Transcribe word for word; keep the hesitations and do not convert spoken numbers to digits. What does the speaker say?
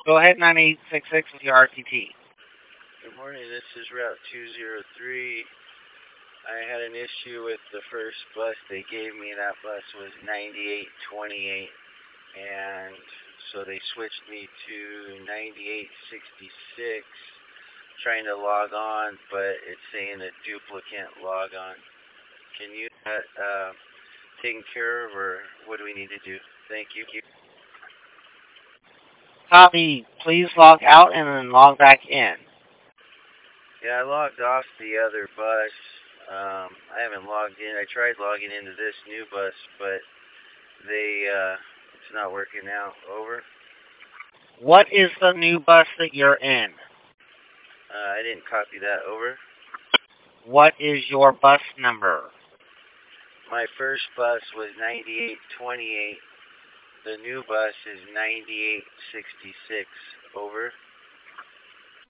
Go ahead, nine eight six six with your R T T. Good morning, this is Route two zero three. I had an issue with the first bus they gave me. That bus was ninety-eight twenty-eight, and so they switched me to ninety-eight sixty-six, trying to log on, but it's saying a duplicate log on. Can you uh, uh, taken care of, or what do we need to do? Thank you. Copy. Please log out and then log back in. Yeah, I logged off the other bus. Um, I haven't logged in. I tried logging into this new bus, but they uh, it's not working out. Over. What is the new bus that you're in? Uh, I didn't copy that. Over. What is your bus number? My first bus was ninety-eight twenty-eight. The new bus is ninety-eight sixty-six. Over.